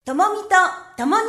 ともみとともに。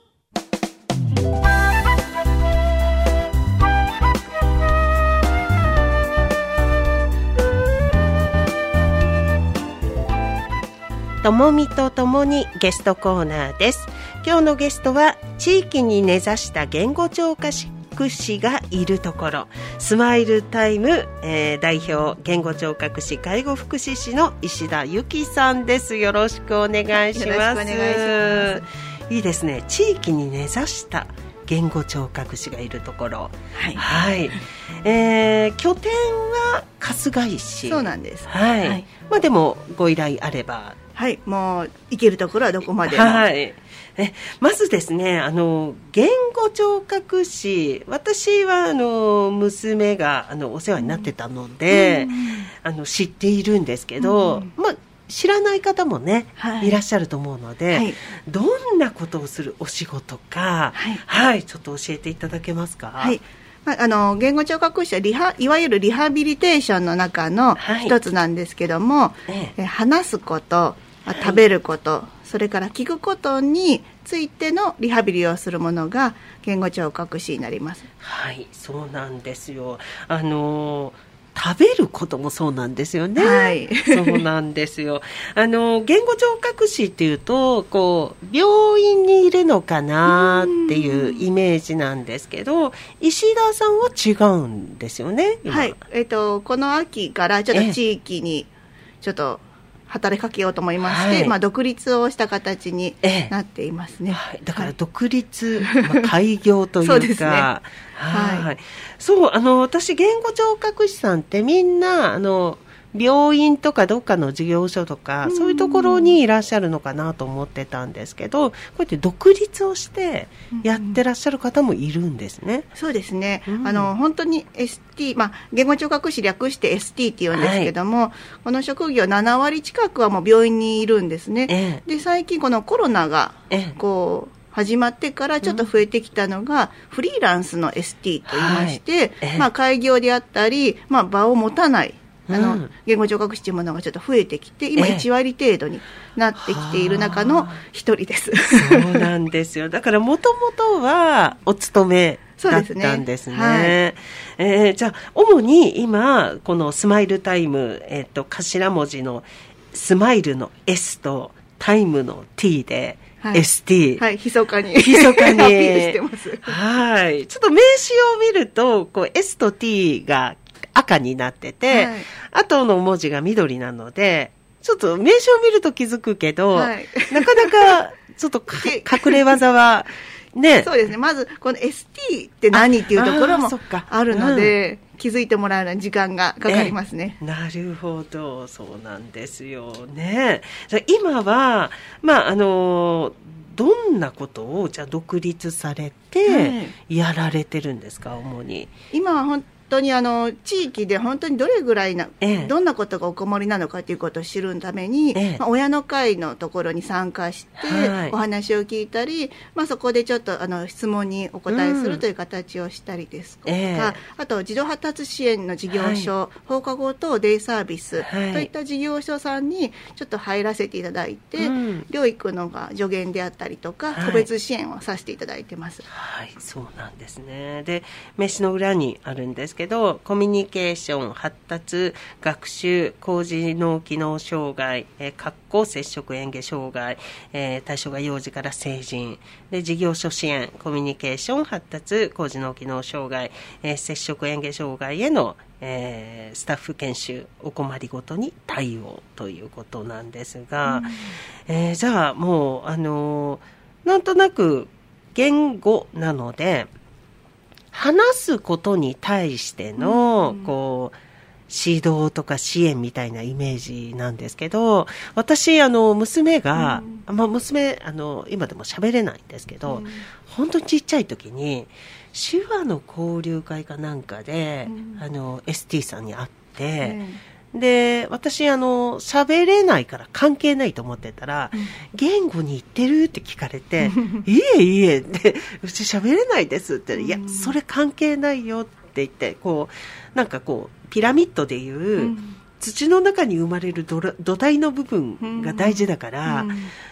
ともみとともにゲストコーナーです。今日のゲストは地域に根ざした言語聴覚士がいるところ、スマイルタイム、代表言語聴覚士介護福祉士の石田由紀さんです。よろしくお願いします。 よろしくお願いします。 いいですね。地域に根ざした言語聴覚士がいるところ、 はいはい、拠点は春日井市。 そうなんです。 はい、 はい、 まあ、でもご依頼あれば、 はい、もう行けるところはどこまでも。 はい、まずですね、言語聴覚士、私は娘がお世話になってたので、知っているんですけど、まあ、知らない方もね、いらっしゃると思うので、どんなことをするお仕事か、ちょっと教えていただけますか。 はい、言語聴覚士はいわゆるリハビリテーションの中の一つなんですけども、話すこと、食べること、それから聞くことについてのリハビリをするものが言語聴覚士になります。 はい、そうなんですよ。食べることもそうなんですよね。 はい、 そうなんですよ。言語聴覚士っていうと、こう病院にいるのかなっていうイメージなんですけど、石田さんは違うんですよね。今。 はい、この秋からちょっと地域にちょっと働きかけようと思いまして、独立をした形になっていますね。 だから独立、開業というか。そうですね。はい。そう、私、言語聴覚士さんってみんな、病院とかどっかの事業所とか、そういうところにいらっしゃるのかなと思ってたんですけど、こうやって独立をしてやってらっしゃる方もいるんですね。 そうですね。本当に ST、言語聴覚士略して ST って言うんですけども、この職業7割近くはもう病院にいるんですね。で、最近このコロナが、始まってからちょっと増えてきたのが、フリーランスの ST と言いまして、開業であったり、場を持たない、言語聴覚士というものがちょっと増えてきて、今1割程度になってきている中の一人です。 そうなんですよ。だからもともとはお勤めだったんですね。じゃあ主に今このスマイルタイム、頭文字のスマイルの S とタイムの T で、ST。 はい、密かに。 密かに。 アピールしてます。 はい。ちょっと名刺を見ると、こう S と T が赤になってて、後の文字が緑なので、ちょっと名刺を見ると気づくけど、なかなかちょっと隠れ技はね。 そうですね。まずこの ST って何っていうところもあるので、気づいてもらうのに時間がかかりますね。 なるほど、そうなんですよね。じゃ今はどんなことをじゃあ独立されてやられてるんですか、主に。 今は本当に地域で本当にどれぐらいどんなことがお困りなのかということを知るために、親の会のところに参加して、お話を聞いたり、そこでちょっと質問にお答えするという形をしたりですとか、あと児童発達支援の事業所、放課後等デイサービスといった事業所さんにちょっと入らせていただいて、療育のが助言であったりとか、個別支援をさせていただいてます。 はい、そうなんですね。で、名刺の裏にあるんですけど、コミュニケーション、発達、学習、高次脳機能障害、接触嚥下障害、対象が幼児から成人で、事業所支援、コミュニケーション、発達、高次脳機能障害、接触嚥下障害へのスタッフ研修、お困りごとに対応ということなんですが、じゃあもうなんとなく言語なので話すことに対してのこう指導とか支援みたいなイメージなんですけど、私娘が、娘今でも喋れないんですけど、本当にちっちゃい時に手話の交流会かなんかで、ST さんに会って、で私喋れないから関係ないと思ってたら、言語に行ってるって聞かれていえってうち喋れないですっていやそれ関係ないよって言って、こうなんかこうピラミッドでいう、土の中に生まれる土台の部分が大事だから、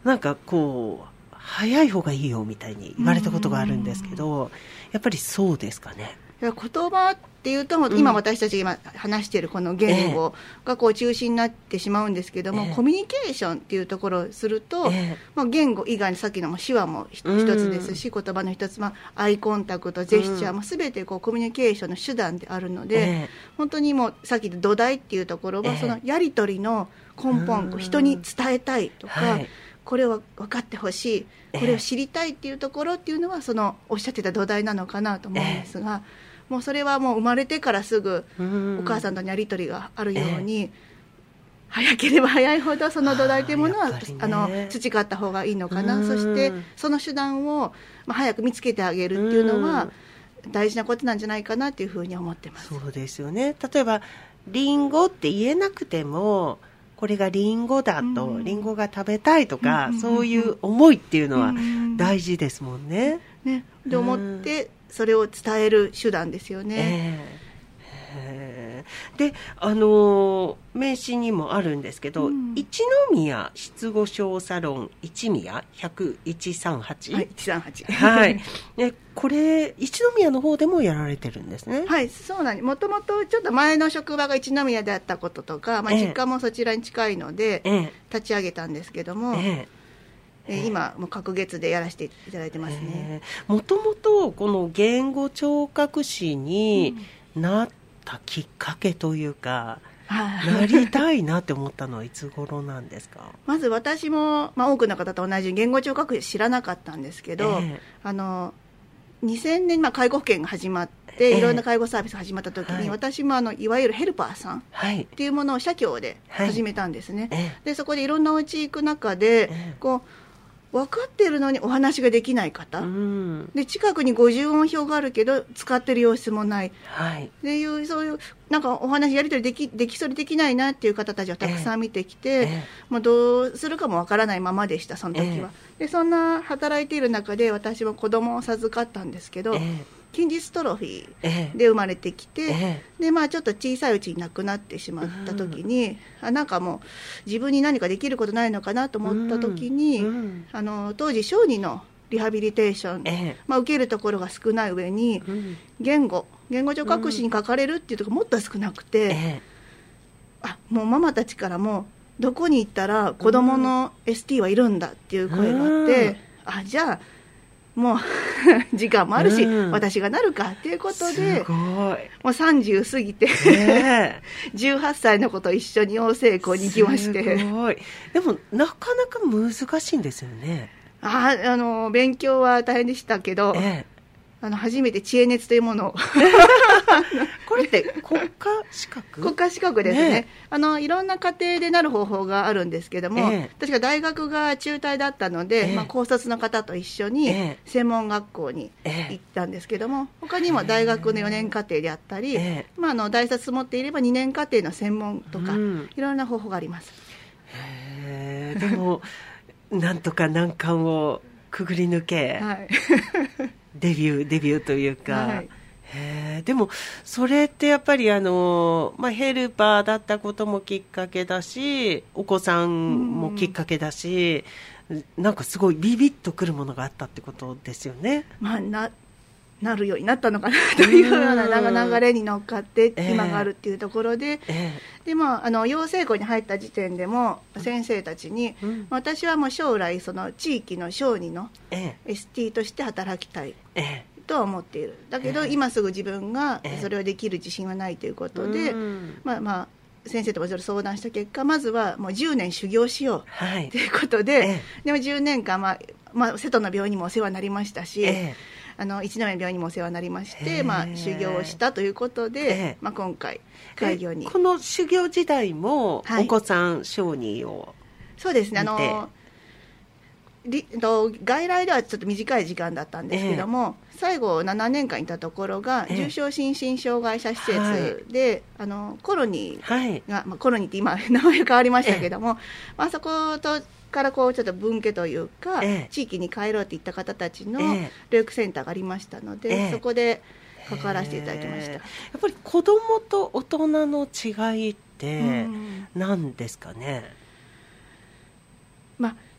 なんかこう早い方がいいよみたいに言われたことがあるんですけど、やっぱりそうですかね。 言葉っていうと、今私たちが今話しているこの言語がこう中心になってしまうんですけども、コミュニケーションっていうところをすると、言語以外にさっきの手話も一つですし、言葉の一つ、アイコンタクト、ジェスチャーも全てこうコミュニケーションの手段であるので、本当にもうさっきの土台っていうところは、そのやり取りの根本、人に伝えたいとか、これを分かってほしい、これを知りたいっていうところっていうのは、そのおっしゃってた土台なのかなと思うんですが、もうそれはもう生まれてからすぐお母さんとのやり取りがあるように、早ければ早いほどその土台というものは、培った方がいいのかな。そしてその手段を早く見つけてあげるっていうのは大事なことなんじゃないかなっていうふうに思ってます。 そうですよね。例えばリンゴって言えなくても、これがリンゴだと、リンゴが食べたいとか、そういう思いっていうのは大事ですもんね。 で思ってそれを伝える手段ですよね。 で、名刺にもあるんですけど、一宮失語症サロン一宮10138、 138、 はい、これ一宮の方でもやられてるんですね。 はい、そうなんです。もともとちょっと前の職場が一宮であったこととか、実家もそちらに近いので立ち上げたんですけども、今もう隔月でやらせていただいてますね。 もともとこの言語聴覚士になったきっかけというか、なりたいなって思ったのはいつ頃なんですか？ まず私も、多くの方と同じ言語聴覚士知らなかったんですけど、2000年、介護保険が始まって、いろんな介護サービスが始まった時に、私もいわゆるヘルパーさんっていうものを社協で始めたんですね。でそこでいろんなお家行く中で、こう分かっているのにお話ができない方、で近くに50音表があるけど使ってる様子もない、っていうそういうなんかお話やり取りできそうでできないなっていう方たちをたくさん見てきて、もうどうするかも分からないままでした、その時は。でそんな働いている中で私も子供を授かったんですけど、筋ジストロフィーで生まれてきて、でちょっと小さいうちに亡くなってしまった時に、なんかもう自分に何かできることないのかなと思った時に、当時小児のリハビリテーション、受けるところが少ない上に、言語聴覚士に書かれるっていうところもっと少なくて、もうママたちからもどこに行ったら子どもの ST はいるんだっていう声があって、じゃあもう時間もあるし、私がなるかっていうことで、もう30過ぎて、18歳の子と一緒に養成校に行きまして。 すごい。でもなかなか難しいんですよね。 勉強は大変でしたけど、初めて知恵熱というものをこれって国家資格ですね。いろんな家庭でなる方法があるんですけども、確か大学が中退だったので、高卒の方と一緒に専門学校に行ったんですけども、他にも大学の4年課程であったり、大卒持っていれば2年課程の専門とか、いろんな方法があります。 でもなんとか難関をくぐり抜け、デビューというか、でもそれってやっぱりヘルパーだったこともきっかけだし、お子さんもきっかけだし、なんかすごいビビッとくるものがあったってことですよね。 なるようになったのかなというような流れに乗っかって今があるっていうところで、で養成校に入った時点でも先生たちに、私はもう将来その地域の小児の ST として働きたいとは思っている。だけど今すぐ自分がそれをできる自信はないということで、先生ともそれ相談した結果、まずはもう10年修行しようということで、でも10年間、瀬戸の病院にもお世話になりましたし、一宮病院にもお世話になりまして、修行をしたということで、今回開業に。 この修行時代もお子さん小児を、 そうですね、外来ではちょっと短い時間だったんですけども、最後7年間いたところが重症心身障害者施設で、コロニーが、コロニーって今名前が変わりましたけども、そことからちょっと分家というか、地域に帰ろうっていった方たちの療育センターがありましたので、そこで関わらせていただきました。やっぱり子どもと大人の違いって何ですかね？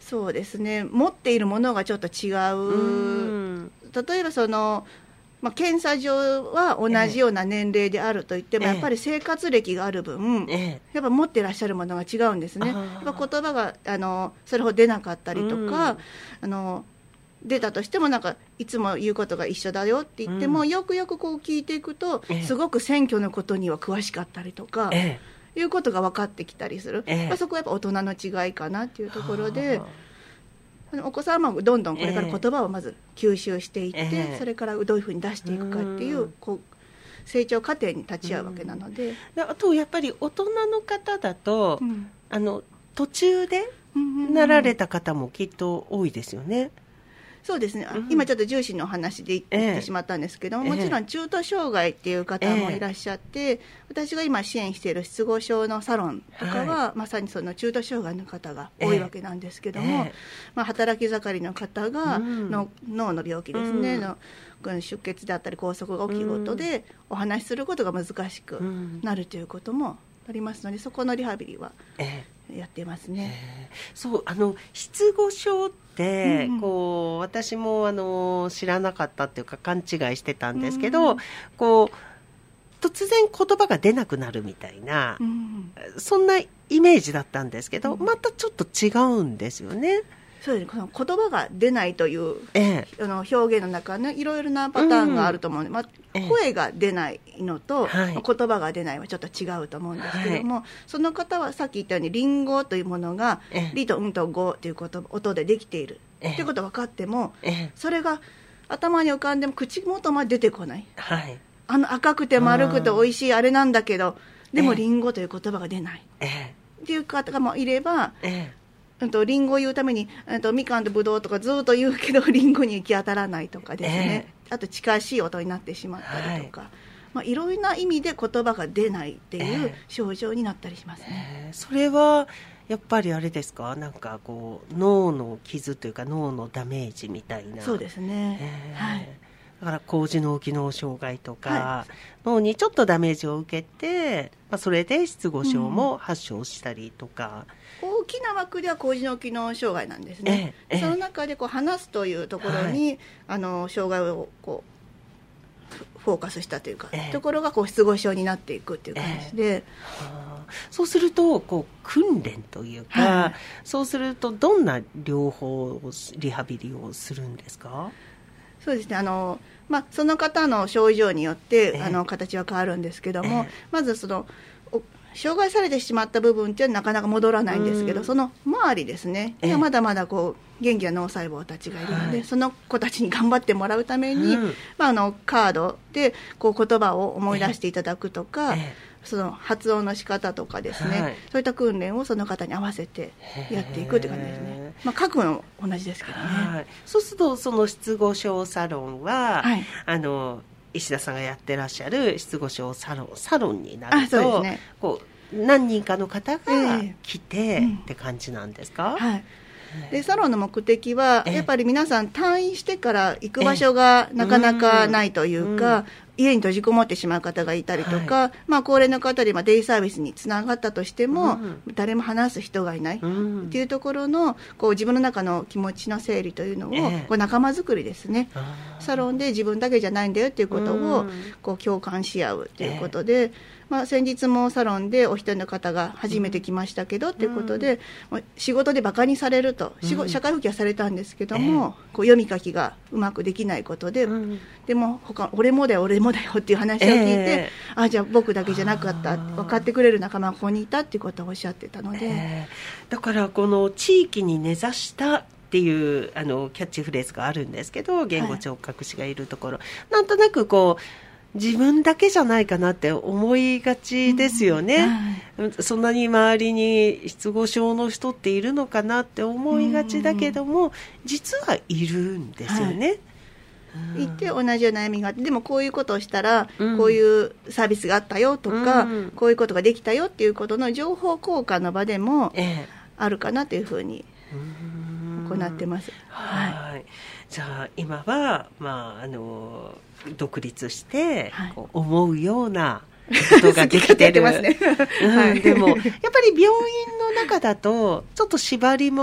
そうですね、持っているものがちょっと違う。例えば検査上は同じような年齢であるといっても、やっぱり生活歴がある分、やっぱ持ってらっしゃるものが違うんですね。やっぱ言葉がそれほど出なかったりとか、出たとしてもいつも言うことが一緒だよって言っても、よくよくこう聞いていくと、すごく選挙のことには詳しかったりとか、いうことが分かってきたりする。そこはやっぱ大人の違いかなっていうところで、お子さんはどんどんこれから言葉をまず吸収していって、それからどういうふうに出していくかっていう、成長過程に立ち会うわけなので、 あとやっぱり大人の方だと、途中でなられた方もきっと多いですよね。 そうですね、今ちょっと重視の話で言ってしまったんですけども、もちろん中途障害っていう方もいらっしゃって、私が今支援している失語症のサロンとかは、まさにその中途障害の方が多いわけなんですけども、働き盛りの方が脳の病気ですね、出血であったり梗塞が起きごとでお話しすることが難しくなるということもありますので、そこのリハビリはやってますね。 そう失語症って私も知らなかったっていうか勘違いしてたんですけど、突然言葉が出なくなるみたいな、そんなイメージだったんですけど、またちょっと違うんですよね。 そうですね、この言葉が出ないという、表現の中のいろいろなパターンがあると思うので、声が出ないのと、言葉が出ないはちょっと違うと思うんですけども、その方はさっき言ったようにリンゴというものが、リとンとゴという音でできているということが分かっても、それが頭に浮かんでも口元まで出てこない、赤くて丸くて美味しいあれなんだけど、でもリンゴという言葉が出ない、っていう方もいれば、リンゴを言うためにみかんとぶどうとかずっと言うけどリンゴに行き当たらないとかですね、あと近しい音になってしまったりとか、いろいろな意味で言葉が出ないっていう症状になったりしますね。 それはやっぱりあれですか、脳の傷というか脳のダメージみたいな。 そうですね、 だから高次脳機能障害とか、脳にちょっとダメージを受けて、それで失語症も発症したりとか、 大きな枠では高次脳機能障害なんですね。その中で話すというところに、障害をフォーカスしたというか、ところが失語症になっていくっていう感じで、 そうすると訓練というか、そうするとどんな療法リハビリをするんですか？ そうですね、その方の症状によって形は変わるんですけども、まず障害されてしまった部分っていうのはなかなか戻らないんですけど、その周りですね、まだまだ元気な脳細胞たちがいるので、その子たちに頑張ってもらうために、カードで言葉を思い出していただくとか、その発音の仕方とかですね、そういった訓練をその方に合わせてやっていくという感じですね。書くのも同じですけどね。 そうするとその失語症サロンは、石田さんがやってらっしゃる失語症サロンになると、何人かの方が来てって感じなんですか？ でサロンの目的はやっぱり皆さん退院してから行く場所がなかなかないというか、家に閉じこもってしまう方がいたりとか、高齢の方でデイサービスにつながったとしても、誰も話す人がいないっていうところの自分の中の気持ちの整理というのを、仲間づくりですね、サロンで自分だけじゃないんだよっていうことを共感し合うということで、先日もサロンでお一人の方が初めて来ましたけどということで、仕事でバカにされると、社会復帰はされたんですけども、読み書きがうまくできないことで、でも俺もだよっていう話を聞いて、じゃあ僕だけじゃなかった、分かってくれる仲間がここにいたっていうことをおっしゃってたので、 だからこの地域に根ざしたっていうキャッチフレーズがあるんですけど、言語聴覚士がいるところ、なんとなく自分だけじゃないかなって思いがちですよね、そんなに周りに失語症の人っているのかなって思いがちだけども、実はいるんですよね。 行って同じような悩みがあって、でもこういうことをしたらこういうサービスがあったよとか、こういうことができたよっていうことの情報交換の場でもあるかなというふうに行ってます。 じゃあ今は、独立して思うようなことができてる。でもやっぱり病院の中だとちょっと縛りも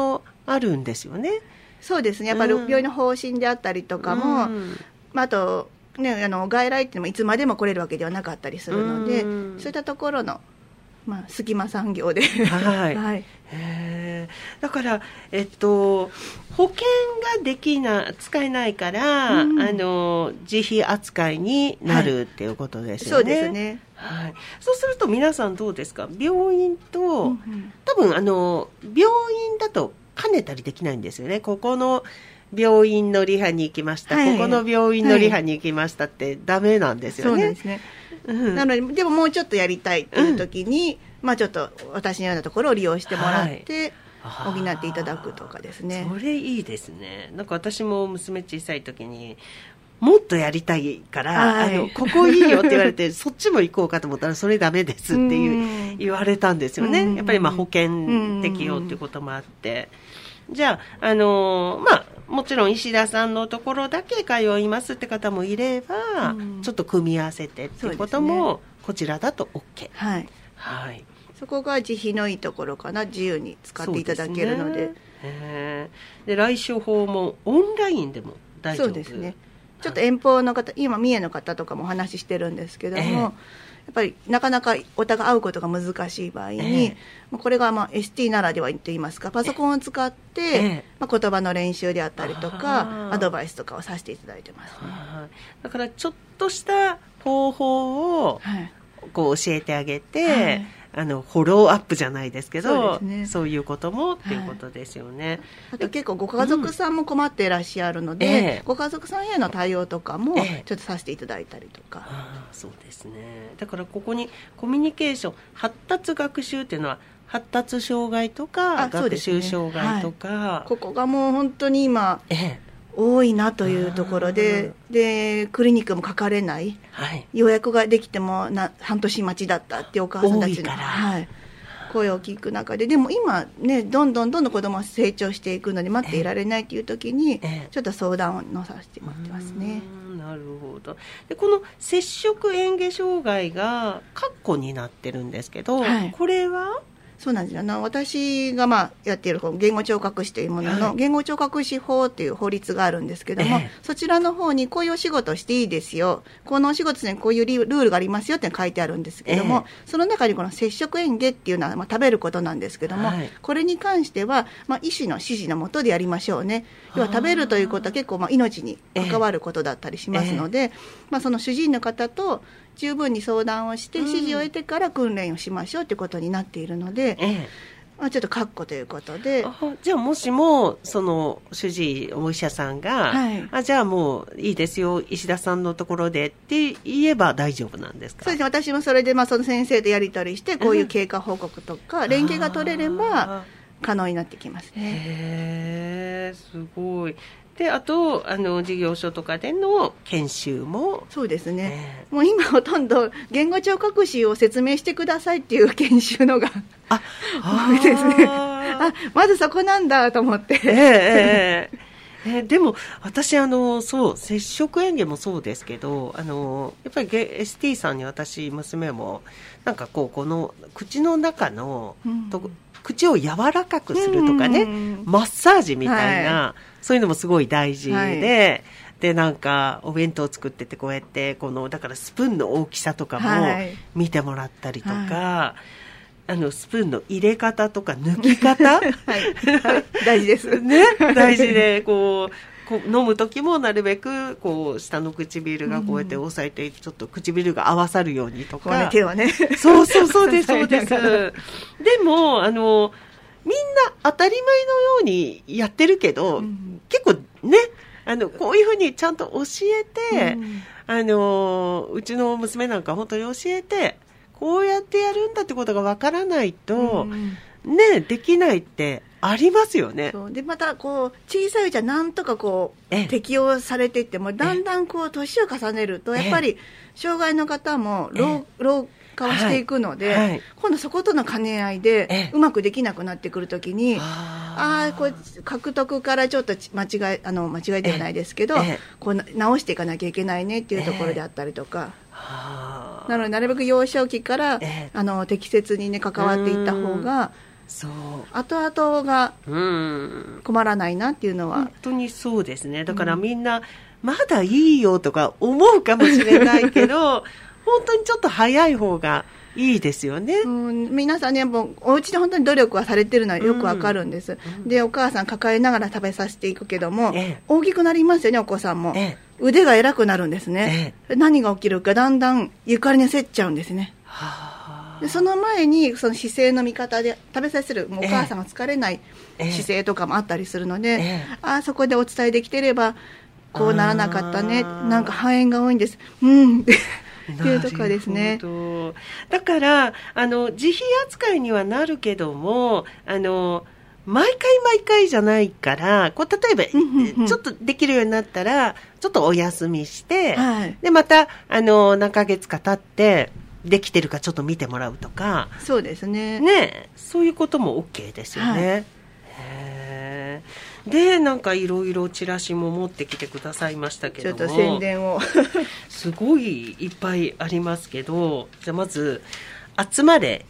あるんですよね。 そうですね、やっぱり病院の方針であったりとかも、あと、ね、外来っていうのもいつまでも来れるわけではなかったりするので、そういったところの、隙間産業で、 はいはい、だから、保険が使えないから、自費扱いになるっていうことですよね。 そうですね。 はい、そうすると皆さんどうですか？病院と、多分病院だと兼ねたりできないんですよね。ここの病院のリハに行きました、ここの病院のリハに行きましたってダメなんですよね。 そうですね。なので、でももうちょっとやりたいっていう時に、ちょっと私のようなところを利用してもらって、補っていただくとかですね。 それいいですね。なんか私も娘小さい時にもっとやりたいから、ここいいよって言われてそっちも行こうかと思ったらそれダメですって言われたんですよね。やっぱり保険適用っていうこともあって、じゃあもちろん石田さんのところだけ通いますって方もいれば、ちょっと組み合わせてっていうこともこちらだと OK。 はい、はい、 そこが自費のいいところかな。自由に使っていただけるので。 で、来処方もオンラインでも大丈夫？ そうですね。ちょっと遠方の方、今三重の方とかもお話ししてるんですけども、やっぱりなかなかお互い会うことが難しい場合に、これがST ならではといいますか、パソコンを使って、言葉の練習であったりとかアドバイスとかをさせていただいてますね。 だからちょっとした方法をこう教えてあげて、フォローアップじゃないですけど、そういうこともっていうことですよね。 あと結構ご家族さんも困っていらっしゃるので、ご家族さんへの対応とかもちょっとさせていただいたりとか。 そうですね。だからここにコミュニケーション、発達学習っていうのは発達障害とか学習障害とか、 ここがもう本当に今、多いなというところで、クリニックもかかれない、予約ができても半年待ちだったっていうお母さんたちの、声を聞く中で、でも今ね、どんどん子供は成長していくので待っていられないという時に、ちょっと相談を乗させてもらってますね。 なるほど。で、この摂食嚥下障害が括弧になってるんですけど、これはそうなんですよ。私がやっている言語聴覚士というものの、言語聴覚士法という法律があるんですけども、そちらの方にこういうお仕事をしていいですよ、このお仕事にこういうルールがありますよって書いてあるんですけども、その中にこの摂食嚥下っていうのは食べることなんですけども、これに関しては、医師の指示のもとでやりましょうね。要は食べるということは結構命に関わることだったりしますので、その主治医の方と十分に相談をして指示を得てから訓練をしましょうということになっているので、ちょっと括弧ということで。 じゃあもしもその主治医お医者さんが、じゃあもういいですよ石田さんのところでって言えば大丈夫なんですか？ そうですね。私もそれでその先生とやり取りしてこういう経過報告とか連携が取れれば可能になってきますね。 すごい。で、あと事業所とかでの研修もそうですね、もう今ほとんど言語聴覚士を説明してくださいっていう研修のが多いですね。まずそこなんだと思って、 でも私そう摂食嚥下もそうですけどやっぱりST さんに私娘もなんかこの口の中の、口を柔らかくするとかね、マッサージみたいな、そういうのもすごい大事で、でなんかお弁当を作っててこうやってだからスプーンの大きさとかも見てもらったりとか、スプーンの入れ方とか抜き方、 大事ですね。大事で飲む時もなるべく下の唇がこうやって押さえて、ちょっと唇が合わさるようにとか、 手をね、 そうですそうです。でもみんな当たり前のようにやってるけど、結構ね、こういうふうにちゃんと教えて、うちの娘なんか本当に教えて、こうやってやるんだってことがわからないと、ね、できないってありますよね。 でまた小さいうちはなんとか適応されていっても、だんだん年を重ねるとやっぱり障害の方も老化をしていくので、今度そことの兼ね合いでうまくできなくなってくるときに、これ獲得からちょっと間違いではないですけど、直していかなきゃいけないねっていうところであったりとか。なのでなるべく幼少期から適切にね関わっていった方がそう。 後々が困らないなっていうのは。 本当にそうですね。だからみんな、まだいいよとか思うかもしれないけど、本当にちょっと早い方がいいですよね。 皆さんね、もうお家で本当に努力はされてるのはよくわかるんです。で、お母さん抱えながら食べさせていくけども、大きくなりますよね、お子さんも。腕が偉くなるんですね。何が起きるか、だんだん床にせっちゃうんですね。でその前にその姿勢の見方で食べさせるお母さんが疲れない姿勢とかもあったりするので、そこでお伝えできてればこうならなかったね、なんか肺炎が多いんです、っていうとかですね。 だから自費扱いにはなるけども毎回じゃないからこう例えばちょっとできるようになったらちょっとお休みして、でまた何ヶ月か経ってできてるかちょっと見てもらうとか。 そうですね。 そういうことも OK ですよね。で、なんかいろいろチラシも持ってきてくださいましたけども。 ちょっと宣伝を。 すごいいっぱいありますけど、じゃあまず、集まれ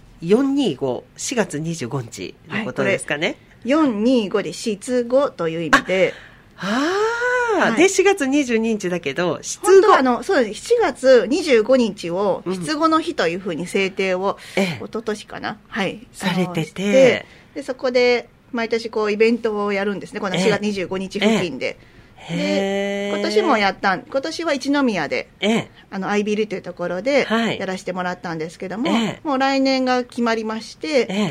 425、4月25日のことですかね。 425で失語という意味で。 で、4月22日だけど、 失語。そうです。7月25日を失語の日というふうに制定を、一昨年かな。 されてて。 で、そこで、毎年こうイベントをやるんですね。この4月25日付近で。で、今年もやった今年は一宮で、アイビルというところでやらせてもらったんですけども、もう来年が決まりまして、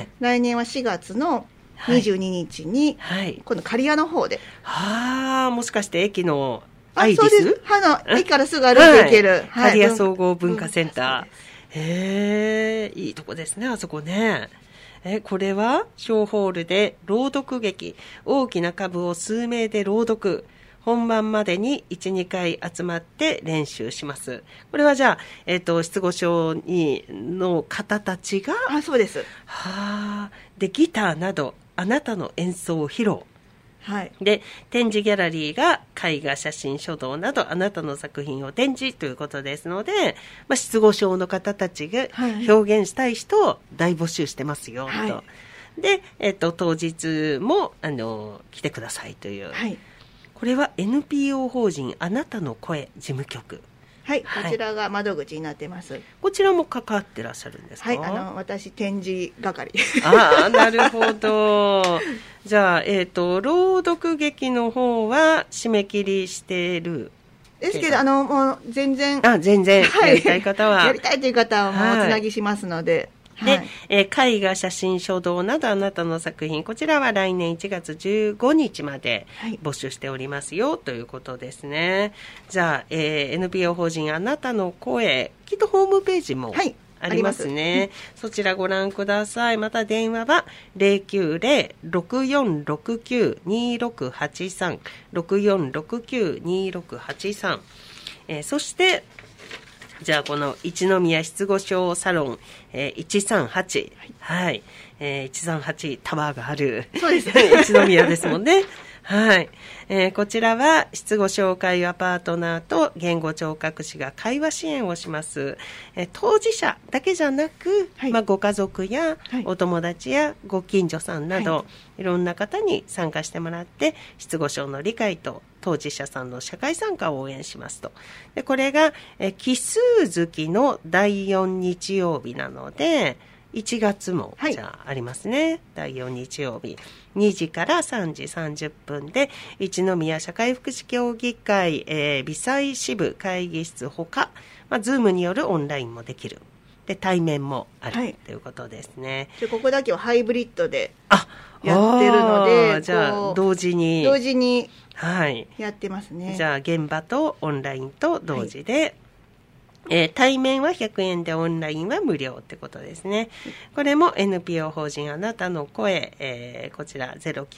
来年は4月の22日に、この刈谷の方で。 もしかして駅のアイビス？ そうです。駅からすぐ歩いていける。 刈谷総合文化センター。いいとこですね、あそこね。これは小ホールで朗読劇、大きな株を数名で朗読、本番までに 1,2 回集まって練習します。これはじゃあ、失語症の方たちが、 そうです。 で、ギターなど、あなたの演奏を披露。で、展示ギャラリーが絵画、写真、書道などあなたの作品を展示ということですので、失語症の方たちが表現したい人を大募集してますよ、と。で、当日も来てくださいという、これは NPO 法人あなたの声事務局。 こちらが窓口になってます。 こちらも関わってらっしゃるんですか？ 私展示係。 なるほど。じゃあ朗読劇の方は締め切りしてるですけどもう全然やりたい方はやりたいという方はもうおつなぎしますので。 で、絵画、写真、書道などあなたの作品、こちらは来年1月15日まで募集しておりますよ、ということですね。じゃあ、NPO 法人あなたの声、きっとホームページもありますね。そちらご覧ください。また電話は 090-6469-2683 6469-2683、そしてじゃあこの一宮失語症サロン、138、138タワーがあるそうです一宮ですもんね。こちらは失語症会話パートナーと言語聴覚士が会話支援をします。当事者だけじゃなく、ご家族やお友達やご近所さんなど、いろんな方に参加してもらって失語症の理解と当事者さんの社会参加を応援しますと。でこれが奇数月の第4日曜日なので1月もじゃあありますね。第4日曜日2時から3時30分で一宮社会福祉協議会、微細支部会議室ほか、ズームによるオンラインもできる。で対面もある、ということですね。 ここだけはハイブリッドでやってるので、 じゃあ同時にやってますね。 じゃあ現場とオンラインと同時で、対面は100円でオンラインは無料ってことですね。これも NPO 法人あなたの声、こちら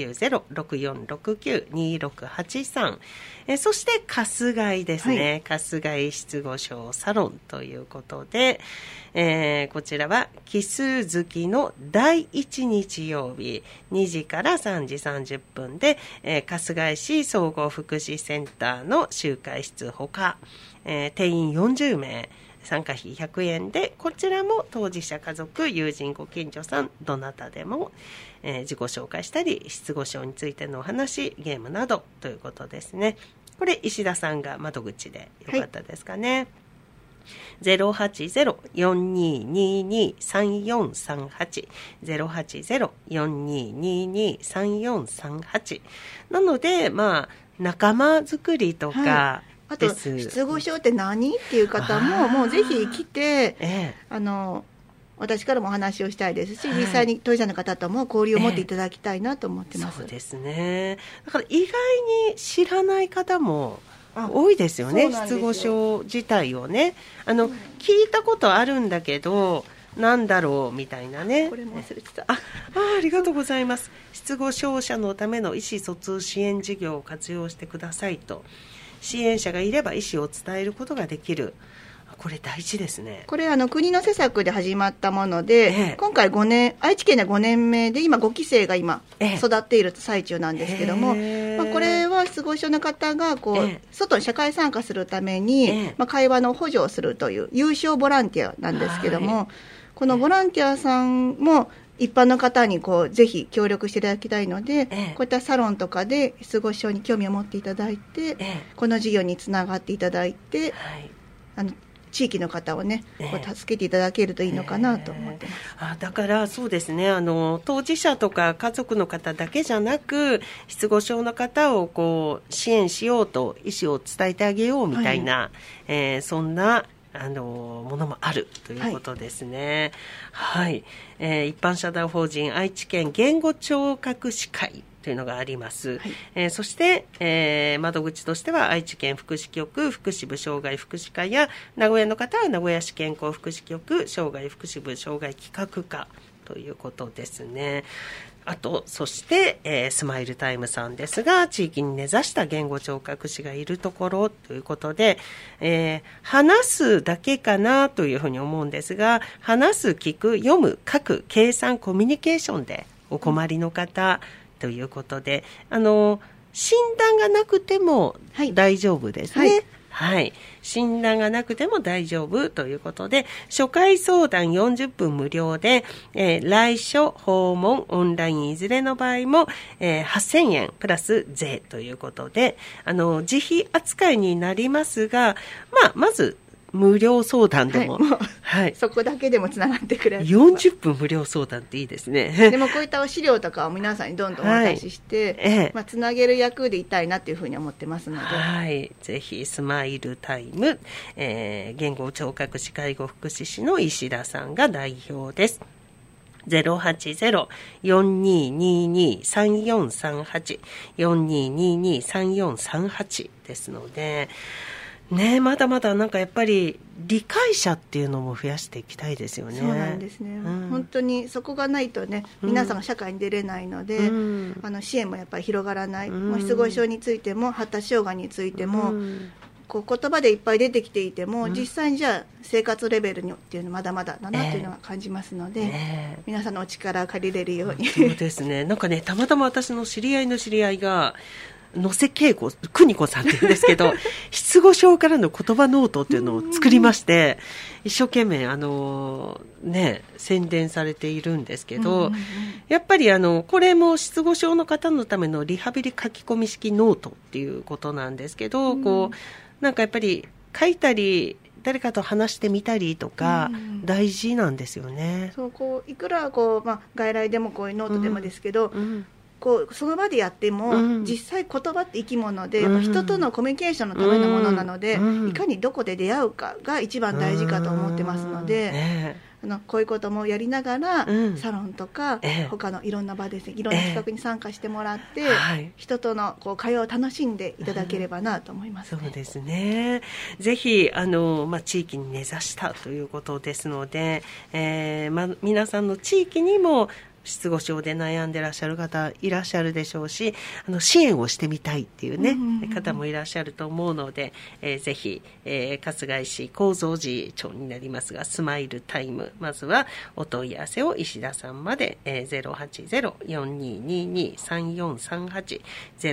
090-6469-2683、そして春日井ですね、春日井失語症サロンということで、こちらは奇数月の第1日曜日2時から3時30分で、春日井市総合福祉センターの集会室ほか、定員40名、 参加費100円で、こちらも当事者、家族、友人、ご近所さん、どなたでも、自己紹介したり、失語症についてのお話、ゲームなどということですね。これ、石田さんが窓口でよかったですかね。はい、080-4222-3438 080-4222-3438なので、まあ、仲間作りとかです、 はい、あと失語症って何っていう方ももうぜひ来て、私からもお話をしたいですし、実際に当事者の方とも交流を持っていただきたいなと思ってます。 そうですね。だから意外に知らない方も多いですよね。失語症自体をね、聞いたことあるんだけどなんだろうみたいなね。 これも忘れてた。 ありがとうございます。失語症者のための意思疎通支援事業を活用してくださいと。支援者がいれば意思を伝えることができる。これ大事ですね。 これ国の施策で始まったもので、今回愛知県で5年目で今5期生が今育っている最中なんですけども、これは失語症の方が外に社会参加するために、会話の補助をするという有償ボランティアなんですけども、このボランティアさんも一般の方にぜひ協力していただきたいので、こういったサロンとかで失語症に興味を持っていただいて、この事業につながっていただいて、地域の方をね、助けていただけるといいのかなと思ってます。 だからそうですね、当事者とか家族の方だけじゃなく、失語症の方を支援しようと意思を伝えてあげようみたいな、そんなものもあるということですね。はい、一般社団法人愛知県言語聴覚士会というのがあります。そして、窓口としては愛知県福祉局福祉部障害福祉課や、名古屋の方は名古屋市健康福祉局障害福祉部障害企画課ということですね。あと、そして、スマイルタイムさんですが、地域に根ざした言語聴覚士がいるところということで、話すだけかなというふうに思うんですが、話す、聞く、読む、書く、計算、コミュニケーションでお困りの方、ということで、診断がなくても大丈夫ですね。診断がなくても大丈夫ということで、初回相談40分無料で、来所、訪問、オンラインいずれの場合も、8000円プラス税ということで、自費扱いになりますが、まず無料相談でも、 そこだけでもつながってくれる。 40分無料相談っていいですね。 でもこういった資料とかを皆さんにどんどんお渡しして、つなげる役でいたいなというふうに思ってますので、 ぜひスマイルタイム、言語聴覚士介護福祉士の石田さんが代表です。080-4222-3438 4222-3438ですのでね、まだまだやっぱり理解者っていうのも増やしていきたいですよね。 そうなんですね、本当にそこがないとね、皆さんが社会に出れないので、支援もやっぱり広がらない、失語症についても発達障害についても、言葉でいっぱい出てきていても、実際にじゃあ生活レベルにっていうのはまだまだだなというのは感じますので、皆さんのお力を借りれるように。 そうですね、たまたま私の知り合いの知り合いが野瀬恵子邦子さんって言うんですけど失語症からの言葉ノートっていうのを作りまして、一生懸命宣伝されているんですけど、やっぱりこれも失語症の方のためのリハビリ書き込み式ノートっていうことなんですけど、やっぱり書いたり誰かと話してみたりとか大事なんですよね。 いくら外来でもこういうノートでもですけど、その場でやっても、実際言葉って生き物で、やっぱ人とのコミュニケーションのためのものなので、いかにどこで出会うかが一番大事かと思ってますので、こういうこともやりながら、サロンとか、他のいろんな場でいろんな企画に参加してもらって、人との会話を楽しんでいただければなと思います、 そうですね。ぜひ地域に根ざしたということですので、皆さんの地域にも失語症で悩んでらっしゃる方いらっしゃるでしょうし、支援をしてみたいっていうね、方もいらっしゃると思うので、ぜひ、春日井市高蔵寺町になりますが、スマイルタイム、まずはお問い合わせを石田さんまで、080-4222-3438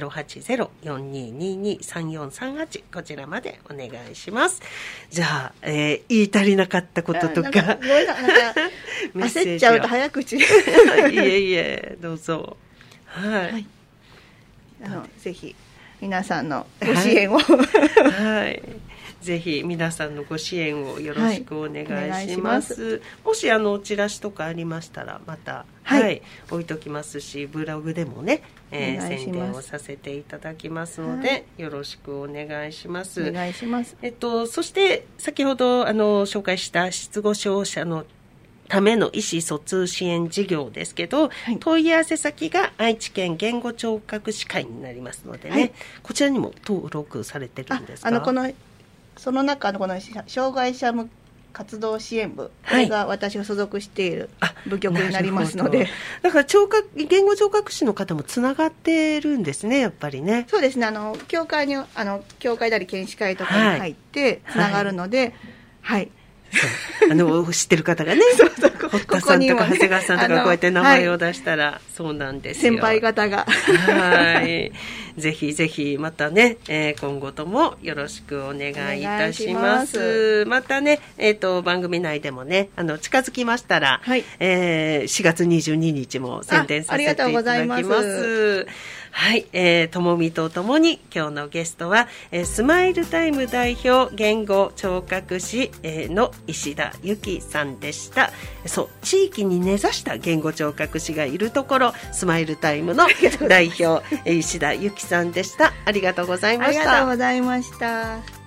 080-4222-3438こちらまでお願いします。じゃあ、言い足りなかったこととか焦っちゃうと早口いえいえ、どうぞ。はい。 ぜひ皆さんのご支援を、 はい。ぜひ皆さんのご支援をよろしくお願いします。もしチラシとかありましたらまた、置いときますし、ブログでもね、宣伝をさせていただきますので、よろしくお願いします。 お願いします。 そして先ほど紹介した失語症者のための意思疎通支援事業ですけど、問い合わせ先が愛知県言語聴覚士会になりますのでね、こちらにも登録されてるんですか？ その中のこの障害者活動支援部、これが私が所属している部局になりますので、 だから言語聴覚士の方もつながってるんですね、やっぱりね。 そうですね、協会なり検視会とかに入ってつながるので、 知ってる方がね、堀田さんとか長谷川さんとかこうやって名前を出したら、そうなんですよ。 先輩方が。 はい。ぜひぜひまたね、今後ともよろしくお願いいたします。またね、番組内でもね、近づきましたら、4月22日も宣伝させていただきます。はい、ともみとともに今日のゲストは、スマイルタイム代表言語聴覚士、の石田由紀さんでした。そう、地域に根ざした言語聴覚士がいるところ、スマイルタイムの代表石田由紀さんでした。ありがとうございました。 ありがとうございました。